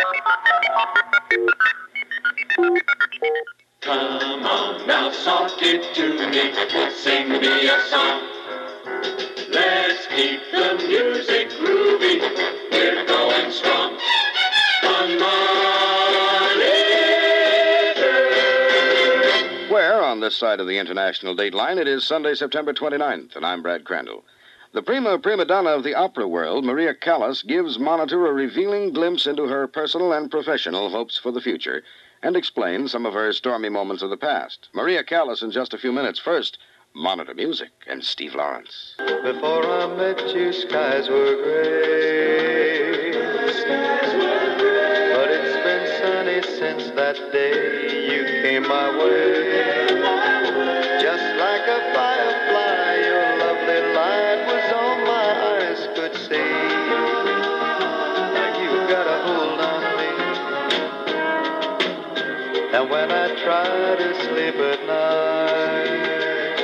Come on now, soft it to me, sing me a song. Let's keep the music groovy, we're going strong. On Monitor. Where, on this side of the international date line, it is Sunday, September 29th, and I'm Brad Crandall. The prima donna of the opera world, Maria Callas, gives Monitor a revealing glimpse into her personal and professional hopes for the future and explains some of her stormy moments of the past. Maria Callas in just a few minutes. First, Monitor Music and Steve Lawrence. Before I met you, skies were gray. But it's been sunny since that day you came my way. Just like a firefly, your lovely light was all my eyes could see. Now you've got a hold on me. And when I try to sleep at night,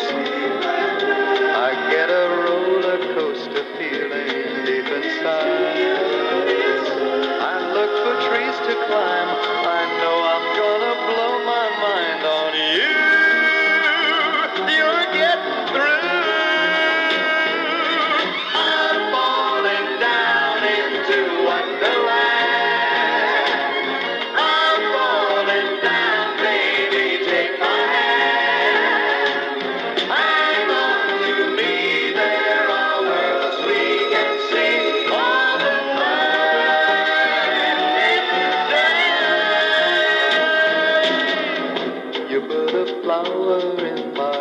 I get a roller coaster feeling deep inside. I look for trees to climb. I know I'm gonna blow my mind on you. You're getting through. I'm falling down into wonderland. I'm falling down, baby, take my hand. Hang on to me, there are worlds we can see all the time. You put a flower in my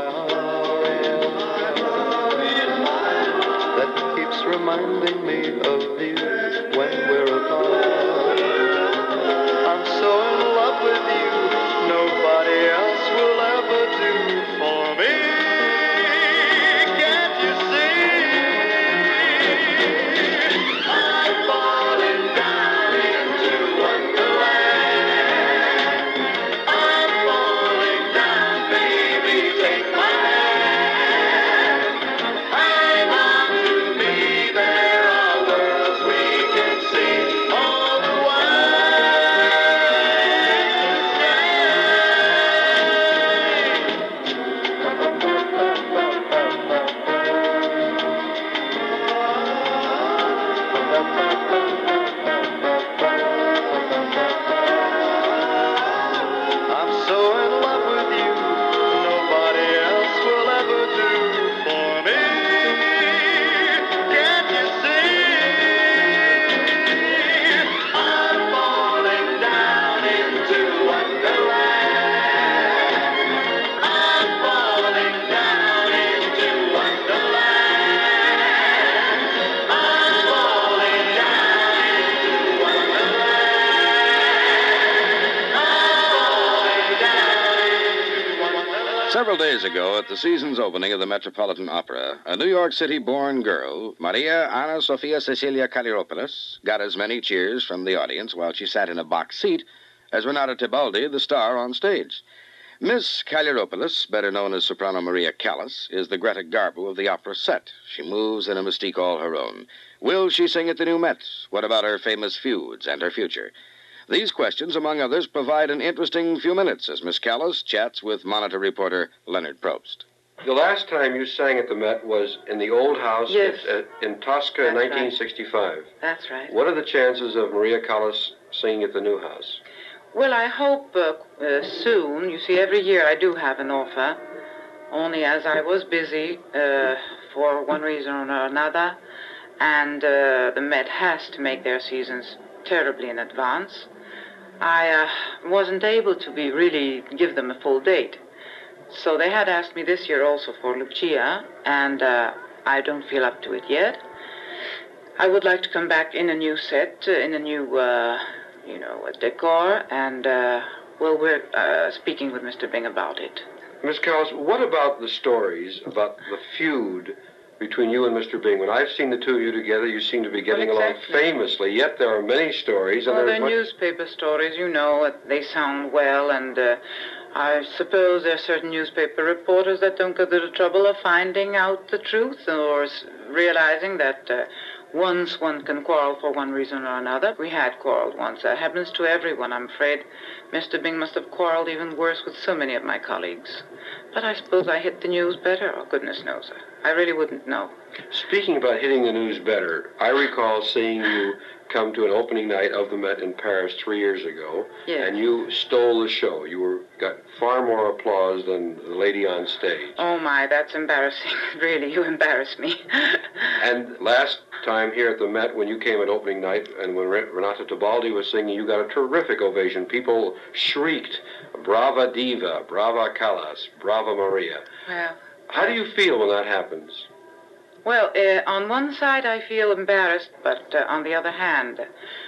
heart that keeps reminding me of you when we're apart. I'm so in love with you, nobody else will ever do for me. Can't you see? I'm falling down into wonderland. I'm falling down, baby, take my hand. Hang on to me, there are worlds we can see all the I'm so in love with you, nobody else will ever do for me. Can't you see? I'm falling down into wonderland. I'm falling down into wonderland. I'm falling down into wonderland. Several days ago, at the season's opening of the Metropolitan Opera, a New York City-born girl, Maria Anna Sofia Cecilia Kaliropoulos, got as many cheers from the audience while she sat in a box seat as Renata Tebaldi, the star on stage. Miss Kaliropoulos, better known as soprano Maria Callas, is the Greta Garbo of the opera set. She moves in a mystique all her own. Will she sing at the new Met? What about her famous feuds and her future? These questions, among others, provide an interesting few minutes as Miss Callas chats with Monitor reporter Leonard Probst. The last time you sang at the Met was in the old house Yes. in Tosca in That's right. 1965. That's right. What are the chances of Maria Callas singing at the new house? Well, I hope soon. You see, every year I do have an offer. Only as I was busy for one reason or another, and the Met has to make their seasons terribly in advance, I wasn't able to really give them a full date. So they had asked me this year also for Lucia, and I don't feel up to it yet. I would like to come back in a new set, in a new, a decor, and, we're speaking with Mr. Bing about it. Miss Callas, what about the stories about the feud between you and Mr. Bing? When I've seen the two of you together, you seem to be getting along famously, yet there are many stories. Well, they're newspaper stories, they sound well, and I suppose there are certain newspaper reporters that don't go to the trouble of finding out the truth or realizing that once one can quarrel for one reason or another. We had quarreled once. That happens to everyone. I'm afraid Mr. Bing must have quarreled even worse with so many of my colleagues. But I suppose I hit the news better. Oh, goodness knows. I really wouldn't know. Speaking about hitting the news better, I recall seeing you come to an opening night of the Met in Paris 3 years ago, Yes. and you stole the show. You got far more applause than the lady on stage. Oh, my, that's embarrassing. Really, you embarrass me. And last time here at the Met, when you came at opening night, and when Renata Tebaldi was singing, you got a terrific ovation. People shrieked, "Brava Diva, Brava Callas, Brava Maria." Well, How do you feel when that happens? Well, on one side I feel embarrassed, but on the other hand,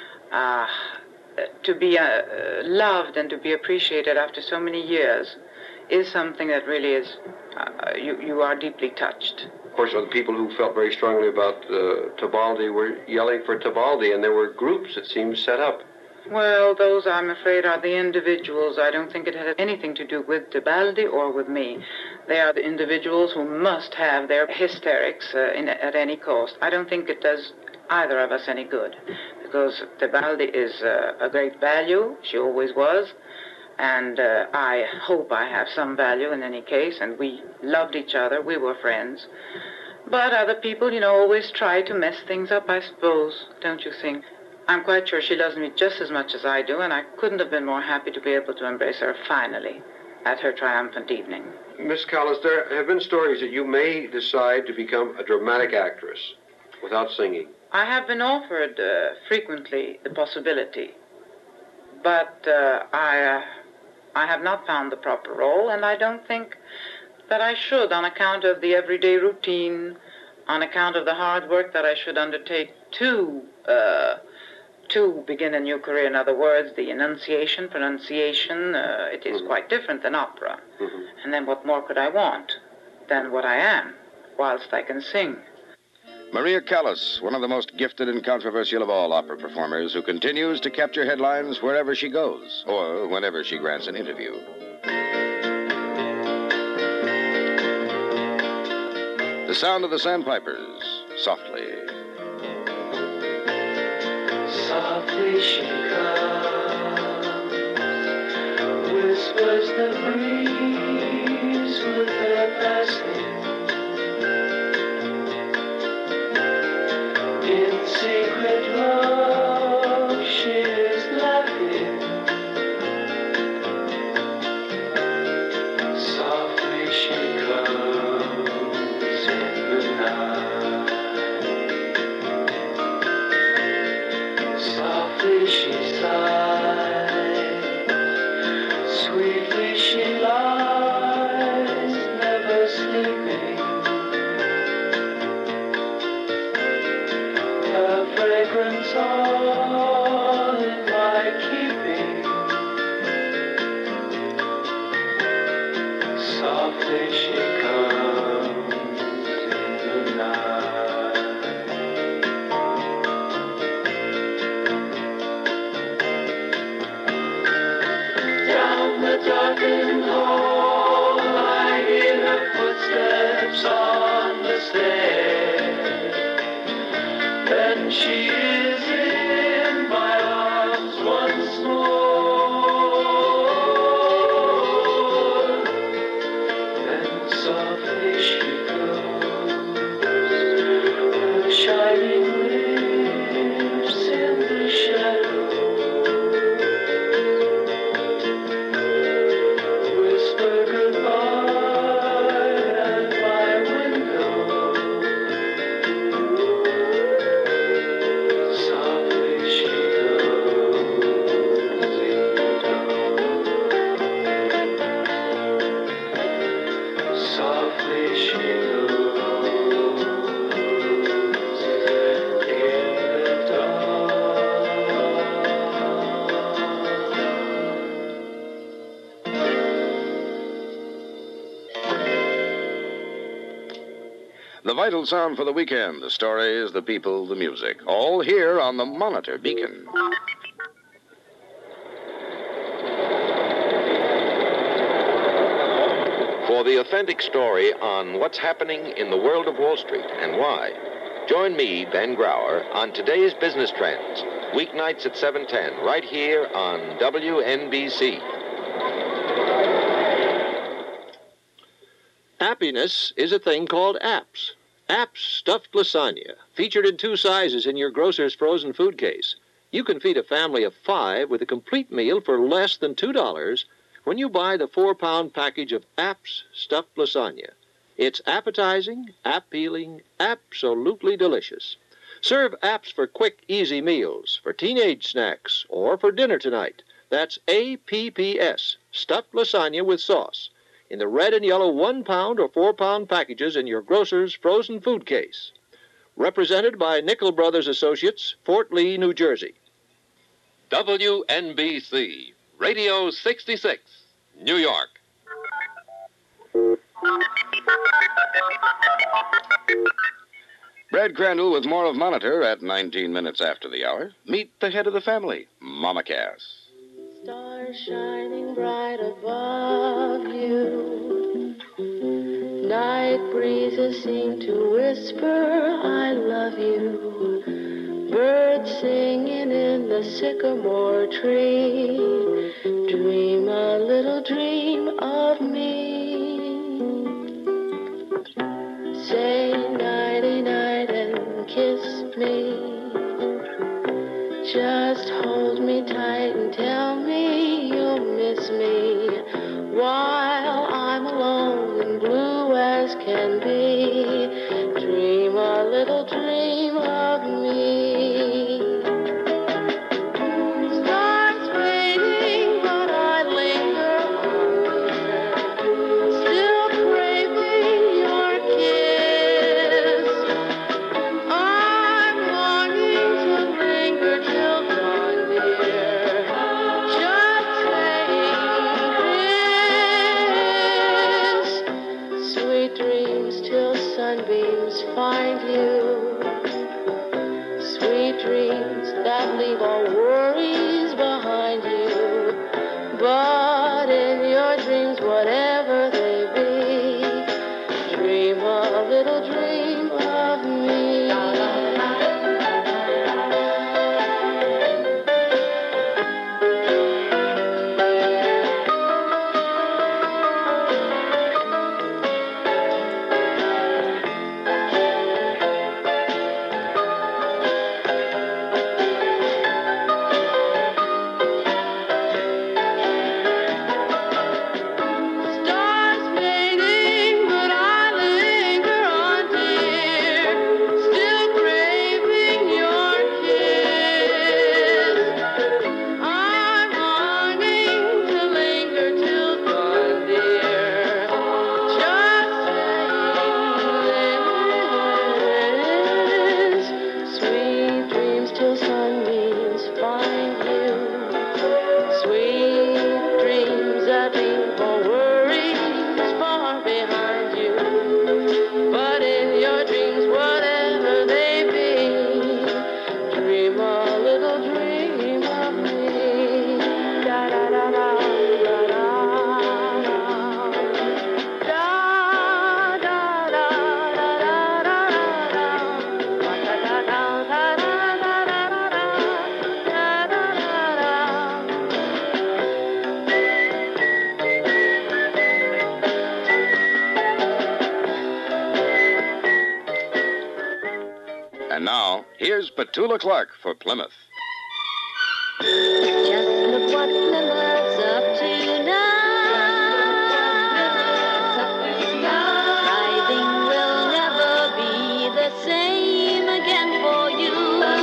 to be loved and to be appreciated after so many years is something that really is, you are deeply touched. Of course, the people who felt very strongly about Tebaldi were yelling for Tebaldi, and there were groups, it seems, set up. Well, those, I'm afraid, are the individuals. I don't think it had anything to do with Tebaldi or with me. They are the individuals who must have their hysterics at any cost. I don't think it does either of us any good, because Tebaldi is a great value. She always was. And I hope I have some value in any case, and we loved each other. We were friends. But other people, always try to mess things up, I suppose, don't you think? I'm quite sure she loves me just as much as I do, and I couldn't have been more happy to be able to embrace her finally at her triumphant evening. Miss Callas, there have been stories that you may decide to become a dramatic actress without singing. I have been offered frequently the possibility, but I have not found the proper role, and I don't think that I should, on account of the everyday routine, on account of the hard work that I should undertake to begin a new career. In other words, the pronunciation, it is quite different than opera. Mm-hmm. And then what more could I want than what I am, whilst I can sing? Maria Callas, one of the most gifted and controversial of all opera performers, who continues to capture headlines wherever she goes, or whenever she grants an interview. The sound of the sandpipers, softly. Softly she comes, whispers the breeze with her passing. In secret love she is laughing. Softly she comes in the night. Softly she sighs, sweetly she lies, never sleeping. Her fragrance all in my keeping. Softly she comes in the night. Down the darkened hall, I hear her footsteps on the stairs. Then she is in my arms once more. Then softly she goes, her shining lips in the shadow. Whisper goodbye at my window. Softly she goes in the dark. Softly she goes in the dark. The vital sound for the weekend, the stories, the people, the music. All here on the Monitor Beacon. For the authentic story on what's happening in the world of Wall Street and why, Join me, Ben Grauer, on Today's Business Trends, weeknights at 7:10, right here on WNBC. Happiness is a thing called apps. Apps stuffed lasagna, featured in 2 sizes in your grocer's frozen food case. You can feed a family of 5 with a complete meal for less than $2 when you buy the 4-pound package of Apps stuffed lasagna. It's appetizing, appealing, absolutely delicious. Serve Apps for quick, easy meals, for teenage snacks, or for dinner tonight. That's APPS, stuffed lasagna with sauce, in the red and yellow 1-pound or 4-pound packages in your grocer's frozen food case. Represented by Nickel Brothers Associates, Fort Lee, New Jersey. WNBC, Radio 66, New York. Brad Crandall with more of Monitor at 19 minutes after the hour. Meet the head of the family, Mama Cass. Stars shining bright above you. Night breezes seem to whisper, I love you. Birds singing in the sycamore tree. Dream a little dream of me. Say nighty-night and kiss me. Just hold me tight and tell me you'll miss me while I'm alone and blue as can be. Dream a little dream of me. Stars fading, but I linger on here, still craving your kiss. I'm longing to linger till dawn, dear, just saying this. Sweet dreams till sunbeams find you. Sweet dreams that leave all worries behind you. But in your dreams, whatever they be, dream a little dream of me. Stars fading, but I linger on, dear, still craving your kiss. I'm longing to linger till dawn, dear, just saying this. Sweet dreams till sunbeams find you. Sweet dreams that leave all worries far behind you. But in your dreams, whatever they be, dream a little dream of me. Da da da da da da da da da da da And now, here's Petula Clark for Plymouth. Just look what Plymouth's up to now. Driving will never be the same again for you.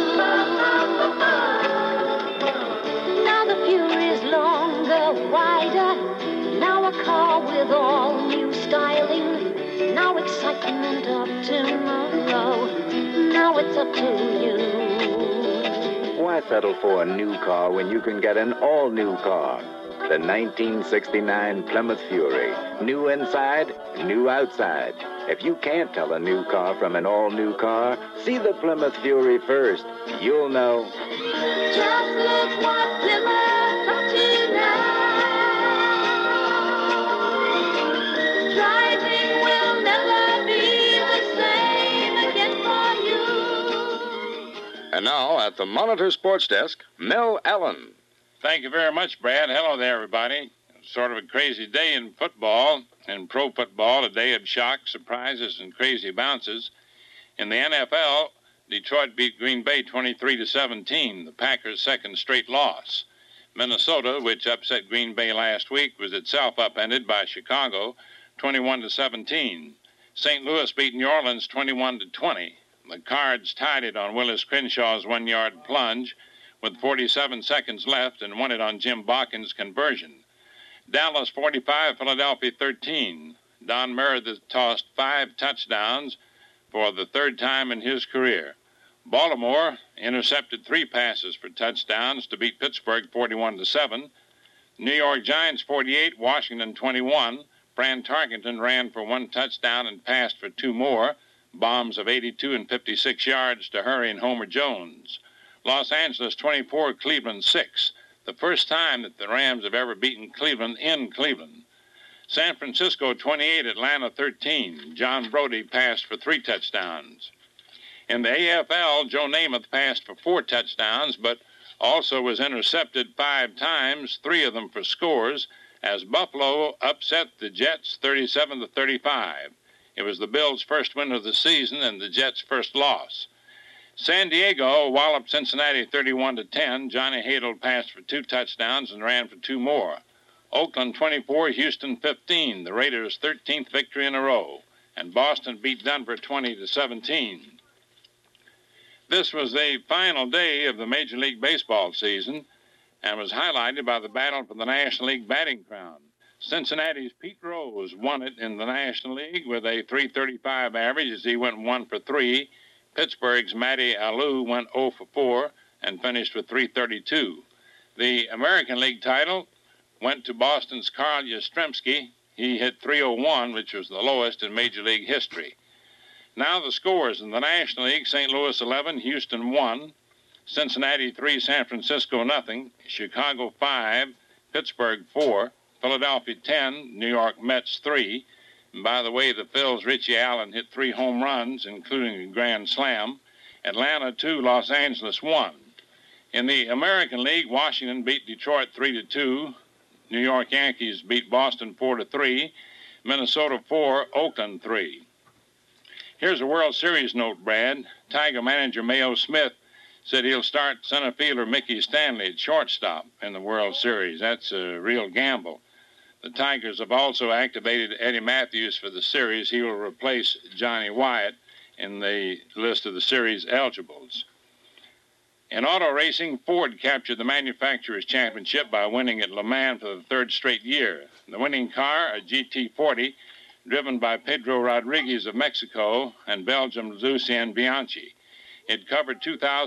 Now the Fury's longer, wider. Now a car with all new styling. Now excitement of tomorrow. Now it's up to you. Why settle for a new car when you can get an all-new car? The 1969 Plymouth Fury. New inside, new outside. If you can't tell a new car from an all-new car, see the Plymouth Fury first. You'll know. Just look what Plymouth's up to now. Driving will never be the same again for you. at the Monitor Sports Desk, Mel Allen. Thank you very much, Brad. Hello there, everybody. Sort of a crazy day in football, in pro football, a day of shock, surprises, and crazy bounces. In the NFL, Detroit beat Green Bay 23-17, the Packers' second straight loss. Minnesota, which upset Green Bay last week, was itself upended by Chicago 21-17. St. Louis beat New Orleans 21-20. The Cards tied it on Willis Crenshaw's one-yard plunge with 47 seconds left and won it on Jim Balkin's conversion. Dallas 45, Philadelphia 13. Don Meredith tossed 5 touchdowns for the third time in his career. Baltimore intercepted 3 passes for touchdowns to beat Pittsburgh 41-7. New York Giants 48, Washington 21. Fran Tarkenton ran for 1 touchdown and passed for 2 more. Bombs of 82 and 56 yards to Hurry and Homer Jones. Los Angeles 24, Cleveland 6. The first time that the Rams have ever beaten Cleveland in Cleveland. San Francisco 28, Atlanta 13. John Brody passed for 3 touchdowns. In the AFL, Joe Namath passed for 4 touchdowns, but also was intercepted 5 times, 3 of them for scores, as Buffalo upset the Jets 37-35. It was the Bills' first win of the season and the Jets' first loss. San Diego walloped Cincinnati 31-10. Johnny Hadle passed for 2 touchdowns and ran for 2 more. Oakland 24, Houston 15, the Raiders' 13th victory in a row. And Boston beat Denver 20-17. This was the final day of the Major League Baseball season and was highlighted by the battle for the National League batting crown. Cincinnati's Pete Rose won it in the National League with a .335 average as he went 1 for 3. Pittsburgh's Matty Alou went 0 for 4 and finished with .332. The American League title went to Boston's Carl Yastrzemski. He hit .301, which was the lowest in Major League history. Now the scores in the National League: St. Louis 11, Houston 1, Cincinnati 3, San Francisco nothing, Chicago 5, Pittsburgh 4, Philadelphia 10, New York Mets 3. And by the way, the Phil's Richie Allen hit 3 home runs, including a grand slam. Atlanta 2, Los Angeles 1. In the American League, Washington beat Detroit 3-2. New York Yankees beat Boston 4-3. Minnesota 4, Oakland 3. Here's a World Series note, Brad. Tiger manager Mayo Smith said he'll start center fielder Mickey Stanley at shortstop in the World Series. That's a real gamble. The Tigers have also activated Eddie Matthews for the series. He will replace Johnny Wyatt in the list of the series eligibles. In auto racing, Ford captured the Manufacturers' Championship by winning at Le Mans for the 3rd straight year. The winning car, a GT40, driven by Pedro Rodriguez of Mexico and Belgium's Lucien Bianchi. It covered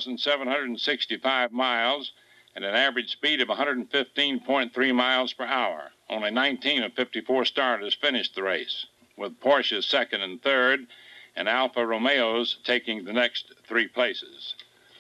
2,765 miles at an average speed of 115.3 miles per hour. Only 19 of 54 starters finished the race, with Porsche's 2nd and 3rd and Alfa Romeo's taking the next 3 places.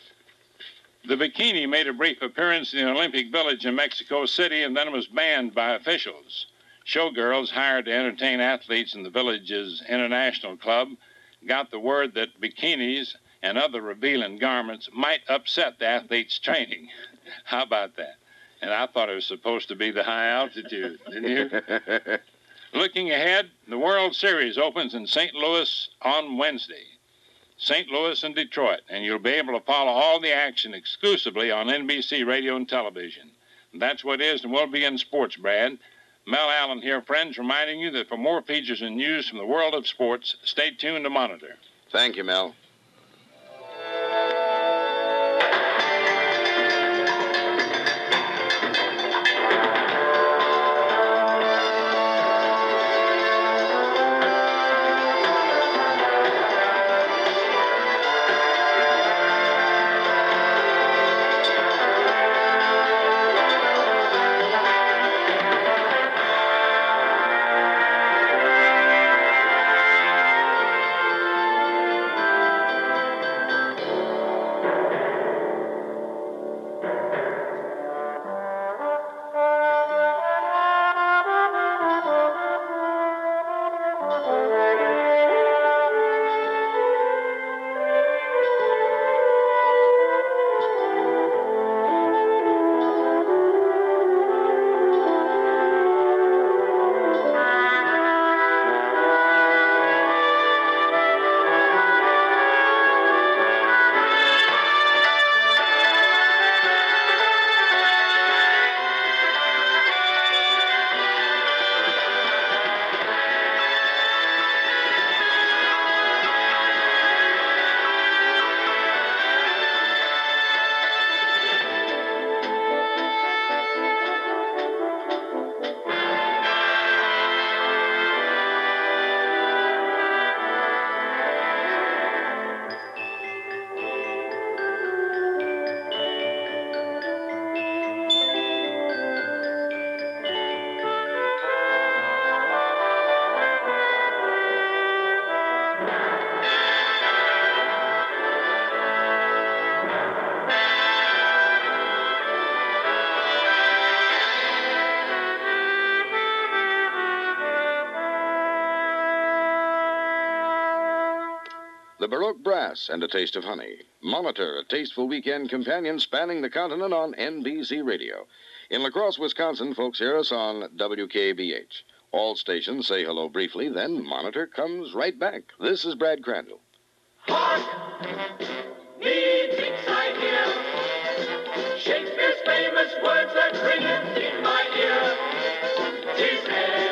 The bikini made a brief appearance in the Olympic Village in Mexico City and then was banned by officials. Showgirls hired to entertain athletes in the village's international club got the word that bikinis and other revealing garments might upset the athletes' training. How about that? And I thought it was supposed to be the high altitude, didn't you? Looking ahead, the World Series opens in St. Louis on Wednesday. St. Louis and Detroit, and you'll be able to follow all the action exclusively on NBC radio and television. And that's what is and will be in sports, Brad. Mel Allen here, friends, reminding you that for more features and news from the world of sports, stay tuned to Monitor. Thank you, Mel. the Baroque Brass, and A Taste of Honey. Monitor, a tasteful weekend companion spanning the continent on NBC Radio. In La Crosse, Wisconsin, folks hear us on WKBH. All stations say hello briefly, then Monitor comes right back. This is Brad Crandall. Hark! Methinks I hear Shakespeare's famous words that ringeth in my ear. 'Tis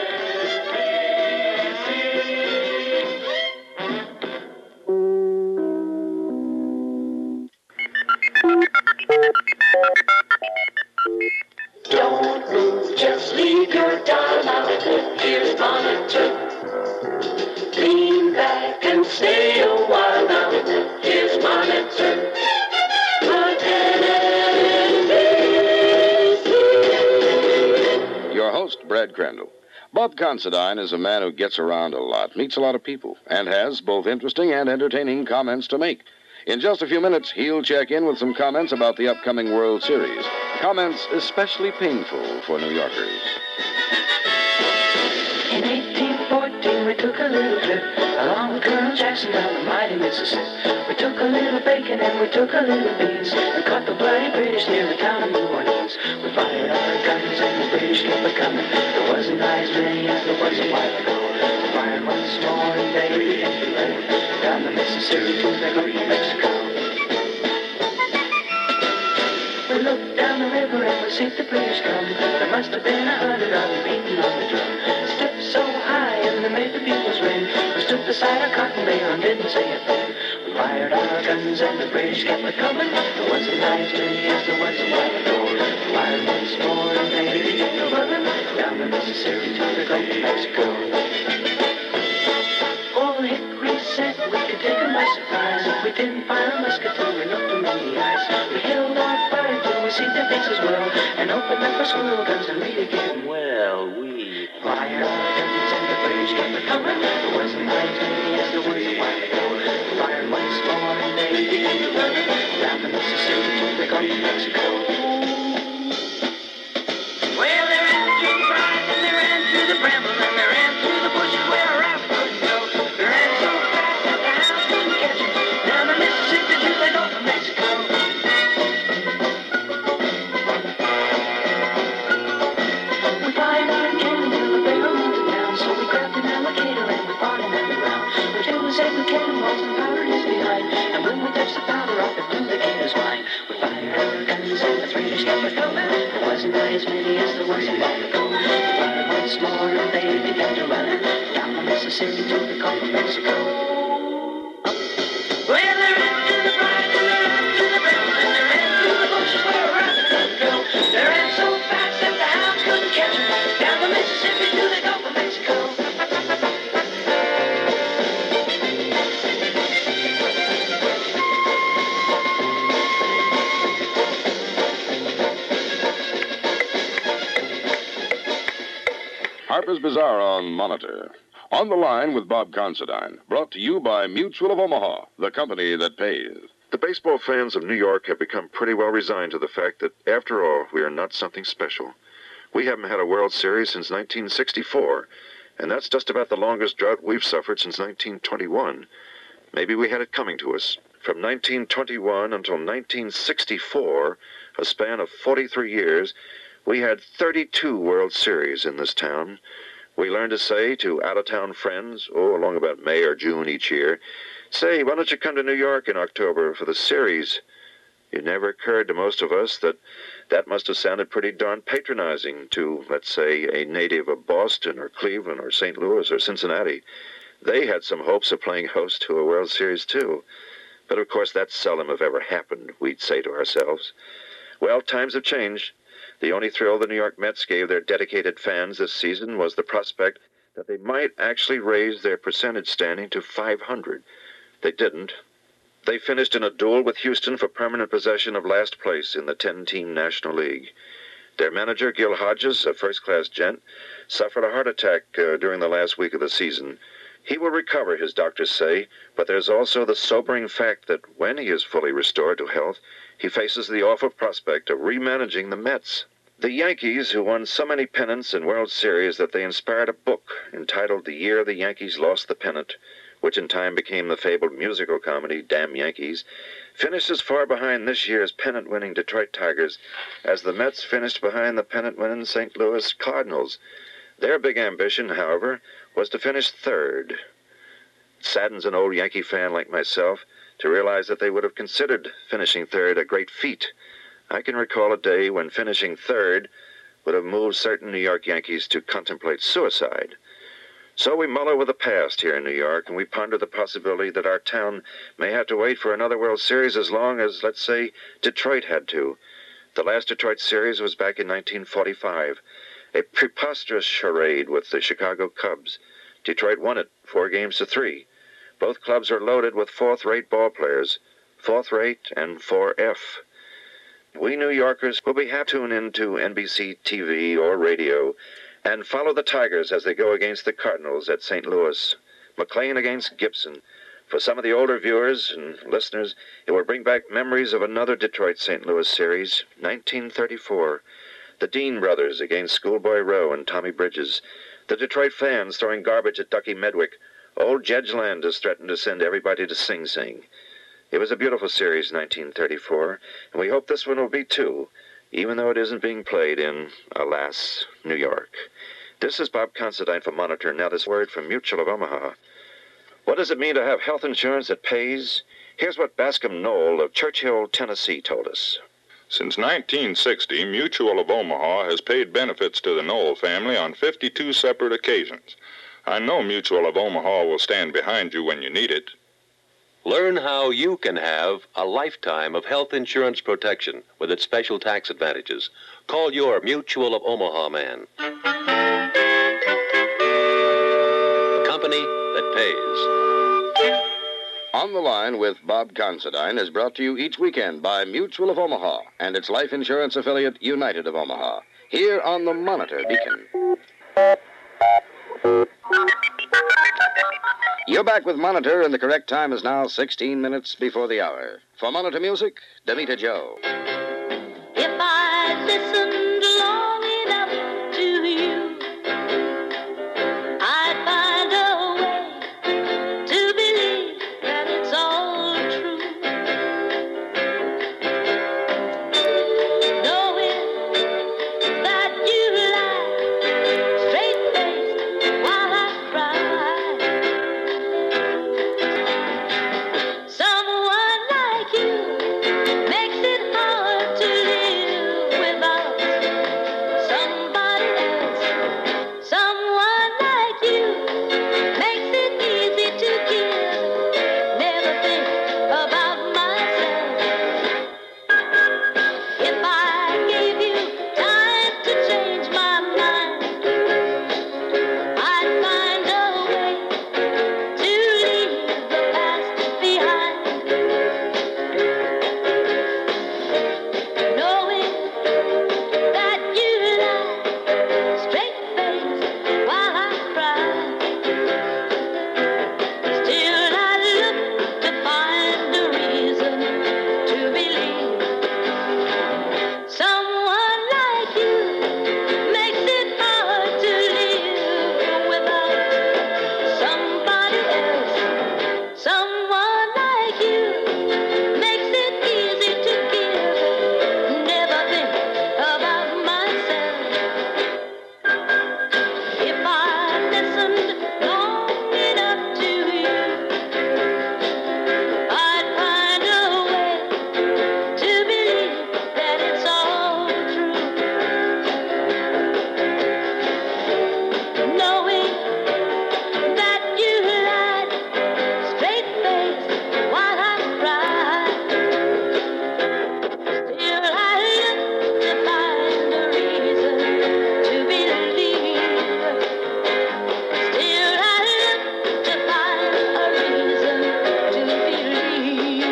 Don't move, just leave your dial out. Here's Monitor. Lean back and stay a while now. Here's Monitor. Your host, Brad Crandall. Bob Considine is a man who gets around a lot, meets a lot of people, and has both interesting and entertaining comments to make. In just a few minutes, he'll check in with some comments about the upcoming World Series. Comments especially painful for New Yorkers. In 1814, we took a little trip along with Colonel Jackson down the mighty Mississippi. We took a little bacon and we took a little beans and caught the bloody British near the town of New Orleans. We fired our guns and the British kept a coming. There wasn't as many as there was a while ago. We fired once more and they began to run down the Mississippi to the Gulf of Mexico. We looked down the river and we see the British come. There must have been 100 of them beating on the drum. Stepped so high and they made the bugles ring. We stood beside our cotton bale and didn't say a thing. We fired our guns and the British kept a coming. There wasn't as many as there was a while ago. We fired once more and they began to run down the Mississippi to the Gulf of Mexico. Old Hickory said we could take 'em by surprise if we didn't fire a musket till we looked 'em in the eyes. We held our fire till we see their faces well and opened up our squirrel guns and we again. Well, we fired our guns and the British kept a coming. There wasn't as many as there was a while ago. We fired once more and they began to run down the Mississippi to the Gulf of Mexico. Well, they ran through the briars and they ran through the brambles and they ran through the bushes where a rabbit couldn't go. They ran so fast that the hounds couldn't catch them down the Mississippi to the Gulf of Mexico. We fired our cannon till the barrel melted down, so we grabbed an alligator and we fought him around. We killed his head with cannonballs and powdered his behind, and when we touched the powder off, it blew the gator's mind. We fired our guns and the British kept us coming. There wasn't as many as there was a while ago. We fired once more and they began to run down the Mississippi to the Gulf of Mexico. Well, they ran through the briars and they ran through the brambles and they ran through the bushes where a rabbit couldn't go. They ran so fast that the hounds couldn't catch them down the Mississippi to the Gulf of Mexico. Harper's Bazaar on Monitor. On the line with Bob Considine. Brought to you by Mutual of Omaha, the company that pays. The baseball fans of New York have become pretty well resigned to the fact that, after all, we are not something special. We haven't had a World Series since 1964, and that's just about the longest drought we've suffered since 1921. Maybe we had it coming to us. From 1921 until 1964, a span of 43 years, we had 32 World Series in this town. We learned to say to out-of-town friends, along about May or June each year, say, why don't you come to New York in October for the series? It never occurred to most of us that that must have sounded pretty darn patronizing to, let's say, a native of Boston or Cleveland or St. Louis or Cincinnati. They had some hopes of playing host to a World Series, too. But, of course, that seldom if ever happened, we'd say to ourselves. Well, times have changed. The only thrill the New York Mets gave their dedicated fans this season was the prospect that they might actually raise their percentage standing to 500. They didn't. They finished in a duel with Houston for permanent possession of last place in the 10-team National League. Their manager, Gil Hodges, a first-class gent, suffered a heart attack during the last week of the season. He will recover, his doctors say, but there's also the sobering fact that when he is fully restored to health, he faces the awful prospect of remanaging the Mets. The Yankees, who won so many pennants and World Series that they inspired a book entitled The Year the Yankees Lost the Pennant, which in time became the fabled musical comedy Damn Yankees, finished as far behind this year's pennant-winning Detroit Tigers as the Mets finished behind the pennant-winning St. Louis Cardinals. Their big ambition, however, was to finish third. It saddens an old Yankee fan like myself to realize that they would have considered finishing third a great feat. I can recall a day when finishing third would have moved certain New York Yankees to contemplate suicide. So we mull over the past here in New York, and we ponder the possibility that our town may have to wait for another World Series as long as, let's say, Detroit had to. The last Detroit series was back in 1945, a preposterous charade with the Chicago Cubs. Detroit won it 4-3. Both clubs are loaded with fourth-rate ball players, fourth-rate and 4F. We New Yorkers will be happy to tune into NBC TV or radio and follow the Tigers as they go against the Cardinals at St. Louis. McLean against Gibson. For some of the older viewers and listeners, it will bring back memories of another Detroit-St. Louis series, 1934. The Dean brothers against Schoolboy Rowe and Tommy Bridges. The Detroit fans throwing garbage at Ducky Medwick. Old Judge Landis threatened to send everybody to Sing Sing. It was a beautiful series, 1934, and we hope this one will be too, even though it isn't being played in, alas, New York. This is Bob Considine for Monitor. Now this word from Mutual of Omaha. What does it mean to have health insurance that pays? Here's what Bascom Knoll of Churchill, Tennessee told us. Since 1960, Mutual of Omaha has paid benefits to the Knoll family on 52 separate occasions. I know Mutual of Omaha will stand behind you when you need it. Learn how you can have a lifetime of health insurance protection with its special tax advantages. Call your Mutual of Omaha man. A company that pays. On the Line with Bob Considine is brought to you each weekend by Mutual of Omaha and its life insurance affiliate, United of Omaha. Here on the Monitor Beacon. You're back with Monitor, and the correct time is now 16 minutes before the hour. For Monitor Music, Demita Joe. If I listened long enough to you, I'd find a way to believe that it's all true. Knowing that you lie straight-faced while I cry. Someone like you makes it hard to live without somebody else. Someone like you makes it easy to give. Never think about myself. If I gave you time to change my mind, I'd find a way to leave the past behind. Knowing that you lie straight-faced while I cry. Still I look to find a reason to believe. Someone like you makes it hard to live without somebody else. Someone like you makes it easy to give. Never think about myself. If I listened long enough to you, I'd find a way to believe that it's all true. Knowing that you lied straight-faced while I cried. Still I look to find a reason to believe. Still I look to find a reason to believe.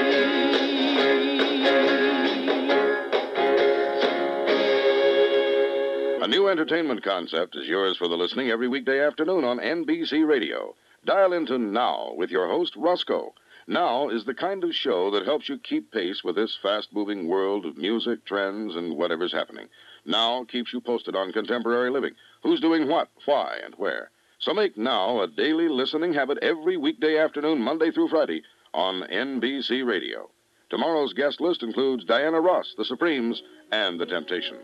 A new entertainment concept is yours for the listening every weekday afternoon on NBC Radio. Dial into Now with your host, Roscoe. Now is the kind of show that helps you keep pace with this fast-moving world of music, trends, and whatever's happening. Now keeps you posted on contemporary living. Who's doing what, why, and where. So make now a daily listening habit every weekday afternoon, Monday through Friday, on NBC Radio. Tomorrow's guest list includes Diana Ross, The Supremes, and The Temptations.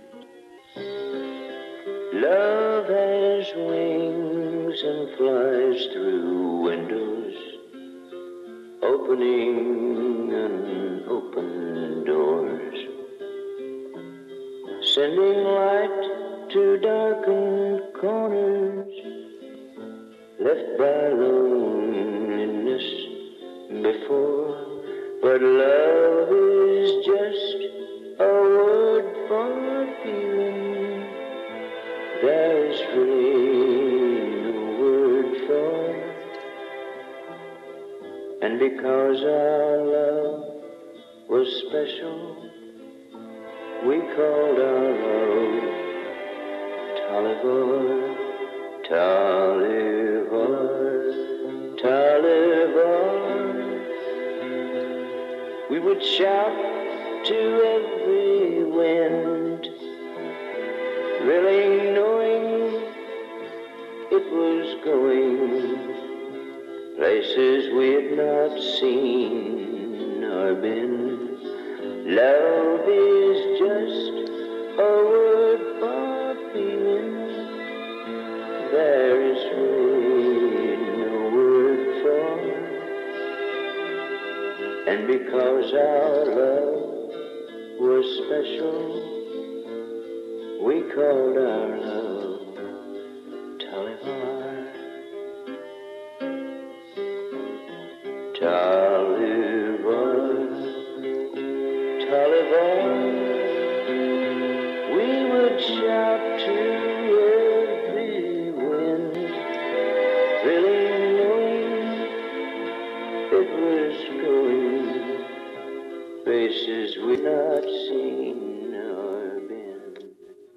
Love has wings and flies through windows, opening and open doors, sending light to darkened corners, left by loneliness before. But love is just a word for feeling. There's really no word for. And because our love was special, we called our love Tolliver, Tolliver, Tolliver. We would shout to every wind, really knowing it was going places we had not seen or been. Love is just a word for feeling. There is really no word for. And because our love was special, we called our love Tolliver, Tolliver, Tolliver. We would shout to every wind, really knowing it was going places we'd not seen or been.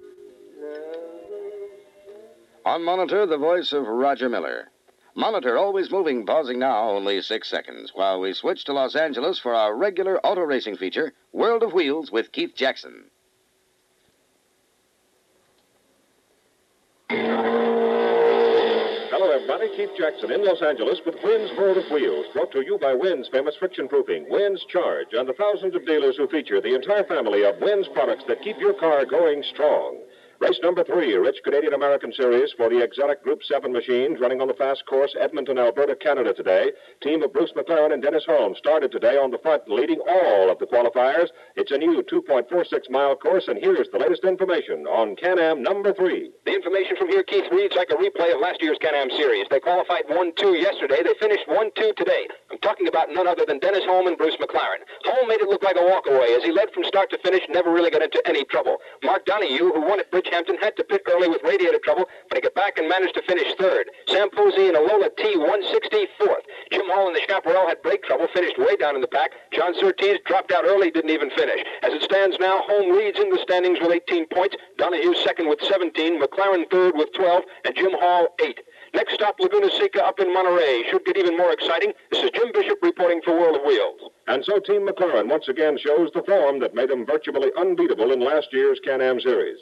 On Monitor, the voice of Roger Miller. Monitor, always moving, pausing now, only 6 seconds, while we switch to Los Angeles for our regular auto racing feature, World of Wheels with Keith Jackson. Hello, everybody. Keith Jackson in Los Angeles with Wynn's World of Wheels, brought to you by Wynn's famous friction proofing, Wynn's Charge, and the thousands of dealers who feature the entire family of Wynn's products that keep your car going strong. Race number 3, rich Canadian-American series for the exotic Group 7 machines running on the fast course Edmonton, Alberta, Canada today. Team of Bruce McLaren and Dennis Holmes started today on the front, leading all of the qualifiers. It's a new 2.46-mile course, and here's the latest information on Can-Am number 3. The information from here, Keith, reads like a replay of last year's Can-Am series. They qualified 1-2 yesterday. They finished 1-2 today. I'm talking about none other than Dennis Holmes and Bruce McLaren. Holmes made it look like a walkaway as he led from start to finish, never really got into any trouble. Mark Donohue, who won at Bridgehampton, had to pit early with radiator trouble, but he got back and managed to finish third. Sam Posey in a Lola T160 fourth. Jim Hall in the Chaparral had brake trouble, finished way down in the pack. John Surtees dropped out early, didn't even finish. As it stands now, Holmes leads in the standings with 18 points. Donohue second with 17, McLaren third with 12, and Jim Hall 8. Next stop, Laguna Seca up in Monterey. Should get even more exciting. This is Jim Bishop reporting for World of Wheels. And so Team McLaren once again shows the form that made them virtually unbeatable in last year's Can-Am series.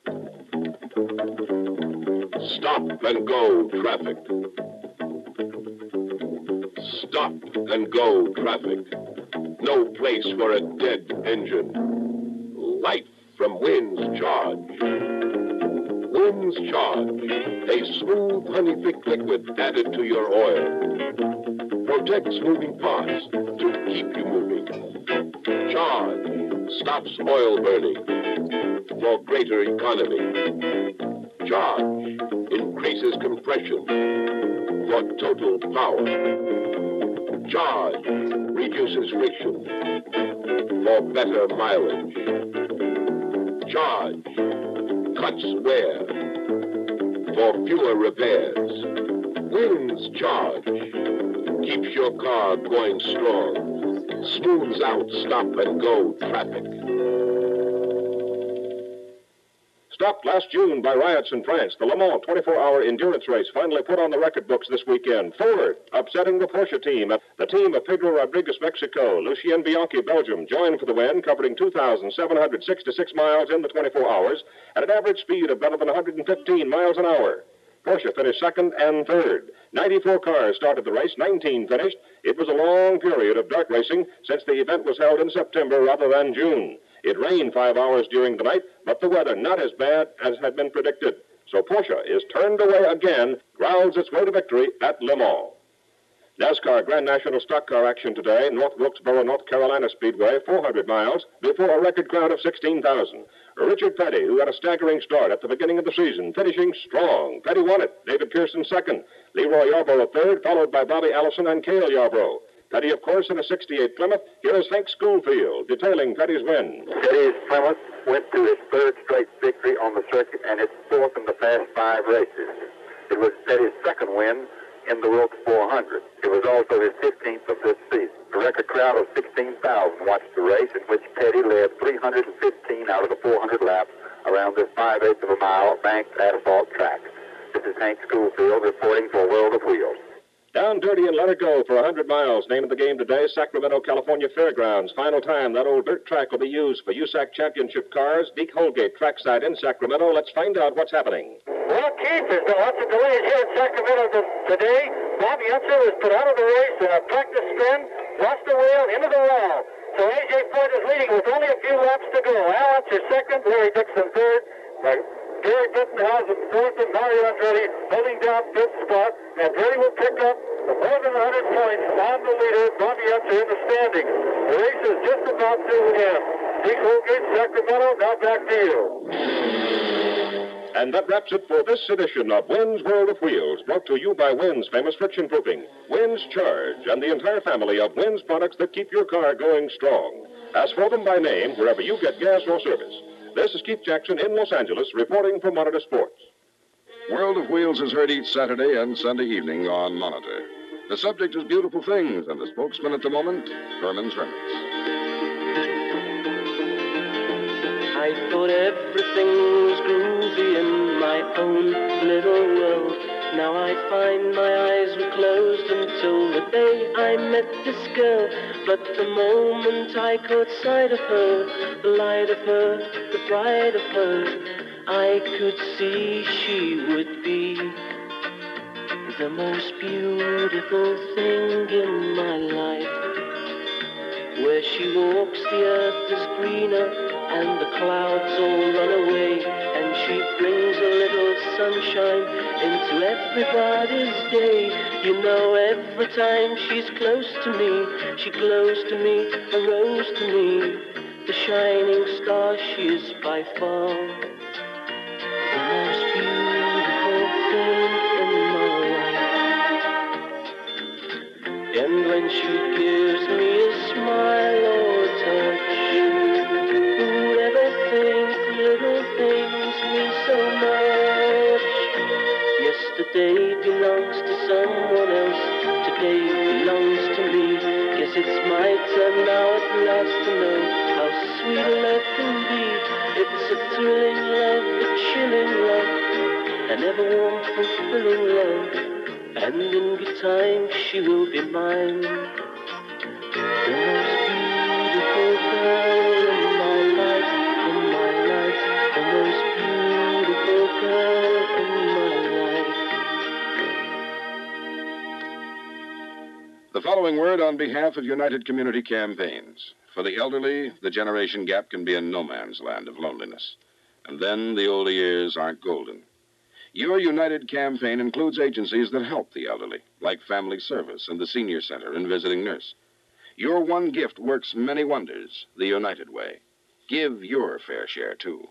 Stop and go traffic. Stop and go traffic. No place for a dead engine. Life from Wynn's Charge. Wynn's Charge, a smooth, honey-thick liquid added to your oil. Protects moving parts to keep you moving. Charge stops oil burning for greater economy. Charge increases compression for total power. Charge reduces friction for better mileage. Charge cuts wear for fewer repairs. Wynn's Charge keeps your car going strong, smooths out stop-and-go traffic. Stopped last June by riots in France, the Le Mans 24-hour endurance race finally put on the record books this weekend. Ford, upsetting the Porsche team. The team of Pedro Rodriguez, Mexico, Lucien Bianchi, Belgium, joined for the win, covering 2,766 miles in the 24 hours at an average speed of better than 115 miles an hour. Porsche finished second and third. 94 cars started the race, 19 finished. It was a long period of dirt racing since the event was held in September rather than June. It rained 5 hours during the night, but the weather not as bad as had been predicted. So Porsche is turned away again, growls its way to victory at Le Mans. NASCAR Grand National Stock Car action today, North Wilkesboro, North Carolina Speedway, 400 miles, before a record crowd of 16,000. Richard Petty, who had a staggering start at the beginning of the season, finishing strong. Petty won it. David Pearson second. Leroy Yarbrough third, followed by Bobby Allison and Cale Yarbrough. Petty, of course, in a 68 Plymouth. Here is Hank Schoolfield detailing Petty's win. Petty's Plymouth went to his third straight victory on the circuit and its fourth in the past 5 races. It was Petty's second win in the Wilkes 400. It was also his 15th of this season. A record crowd of 16,000 watched the race, in which Petty led 315 out of the 400 laps around this 5/8 of a mile banked asphalt track. This is Hank Schoolfield reporting for World of Wheels. Down dirty and let her go for 100 miles. Name of the game today, Sacramento, California Fairgrounds. Final time, that old dirt track will be used for USAC championship cars. Deke Holgate trackside in Sacramento. Let's find out what's happening. Well, Keith, there's been lots of delays here in Sacramento today. Bobby Unser was put out of the race in a practice spin, lost the wheel into the wall. So A.J. Ford is leading with only a few laps to go. Al Unser second, Larry Dixon third. Gary Bittenhausen fourth, and Mario Andretti holding down fifth spot. Andretti will pick up more than 100 points on the leader, Bobby Unser, in the standings. The race is just about to end. Deke Holgate, Sacramento, now back to you. And that wraps it for this edition of Wynn's World of Wheels, brought to you by Wynn's famous friction proofing, Wynn's Charge, and the entire family of Wynn's products that keep your car going strong. Ask for them by name wherever you get gas or service. This is Keith Jackson in Los Angeles, reporting for Monitor Sports. World of Wheels is heard each Saturday and Sunday evening on Monitor. The subject is beautiful things, and the spokesman at the moment, Herman Hermits. I thought everything was groovy in my own little world. Now I find my eyes were closed until the day I met this girl. But the moment I caught sight of her, the light of her, the pride of her, I could see she would be the most beautiful thing in my life. Where she walks, the earth is greener and the clouds all run away, and she brings a little sunshine into everybody's day. You know, every time she's close to me, she glows to me, a rose to me. The shining star, she is by far the most beautiful thing in my life. And when she gives me a smile or a touch, who'd ever think little things mean so much? Yesterday belongs to someone else, today belongs to me. Guess it's my turn now at last to know how sweet love can be. It's a thrilling love, a chilling love, an ever warm, fulfilling love. And in good time she will be mine. The most beautiful girl in my life, the most beautiful girl in my life. The following word on behalf of United Community Campaigns. For the elderly, the generation gap can be a no man's land of loneliness. And then the older years aren't golden. Your United campaign includes agencies that help the elderly, like Family Service and the Senior Center and Visiting Nurse. Your one gift works many wonders, the United way. Give your fair share, too.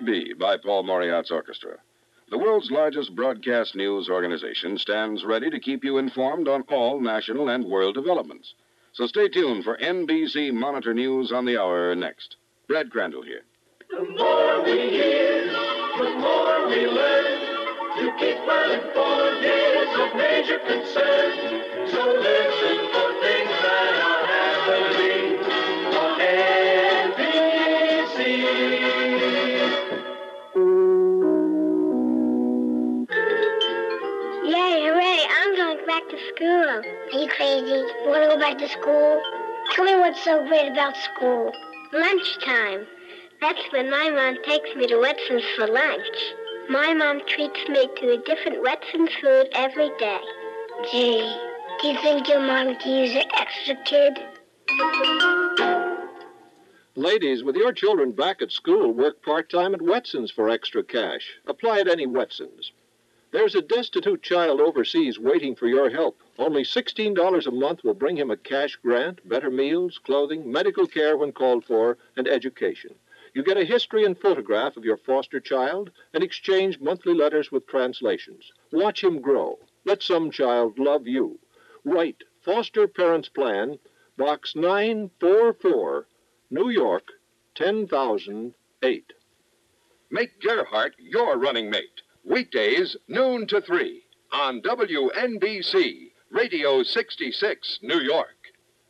Be by Paul Moriarty's orchestra. The world's largest broadcast news organization stands ready to keep you informed on all national and world developments. So stay tuned for NBC Monitor News on the Hour next. Brad Crandall here. The more we hear, the more we learn. To keep well informed is of major concern. So listen for things that are happening on NBC. Yay, hooray, I'm going back to school. Are you crazy? You want to go back to school? Tell me what's so great about school. Lunchtime. That's when my mom takes me to Wetson's for lunch. My mom treats me to a different Wetson's food every day. Gee, do you think your mom could use an extra kid? Ladies, with your children back at school, work part-time at Wetson's for extra cash. Apply at any Wetson's. There's a destitute child overseas waiting for your help. Only $16 a month will bring him a cash grant, better meals, clothing, medical care when called for, and education. You get a history and photograph of your foster child and exchange monthly letters with translations. Watch him grow. Let some child love you. Write Foster Parents Plan, Box 944, New York, 10008. Make Gerhardt your running mate. Weekdays, noon to 3 on WNBC, Radio 66, New York.